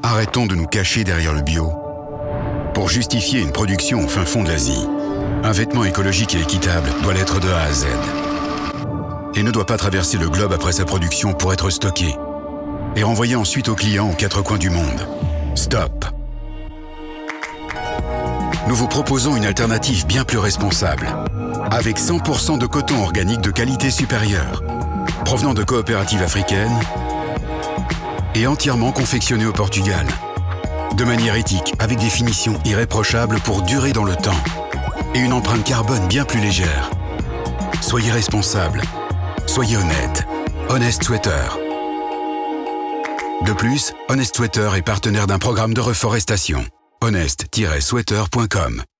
Arrêtons de nous cacher derrière le bio. Pour justifier une production au fin fond de l'Asie, un vêtement écologique et équitable doit l'être de A à Z. Et ne doit pas traverser le globe après sa production pour être stocké et renvoyé ensuite aux clients aux quatre coins du monde. Stop! Nous vous proposons une alternative bien plus responsable, avec 100% de coton organique de qualité supérieure, provenant de coopératives africaines et entièrement confectionné au Portugal, de manière éthique, avec des finitions irréprochables pour durer dans le temps et une empreinte carbone bien plus légère. Soyez responsables, soyez honnêtes. Honest Sweater. De plus, Honest Sweater est partenaire d'un programme de reforestation. honest-sweater.com